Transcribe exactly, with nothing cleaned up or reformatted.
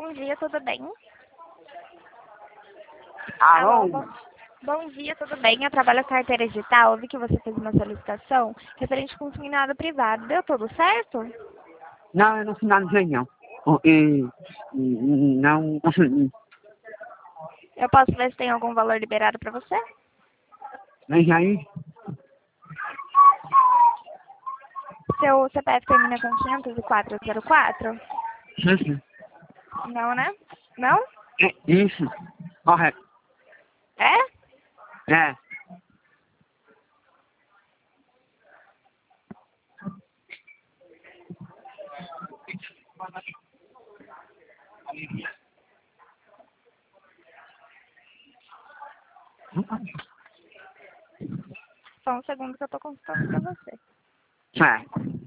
bom dia, tudo bem? Alô? bom, bom dia, tudo bem? Eu trabalho com carteira digital, eu vi que você fez uma solicitação referente a consignado privado. Deu tudo certo? Não, eu não finalizei não. O- E, e- não, assim, Eu posso ver se tem algum valor liberado para você? mas aí, Seu C P F termina com quinhentos e quatro zero quatro? isso, Não, né? Não? é, isso, correto, É? é. Só um segundo que eu tô consultando para você. Certo.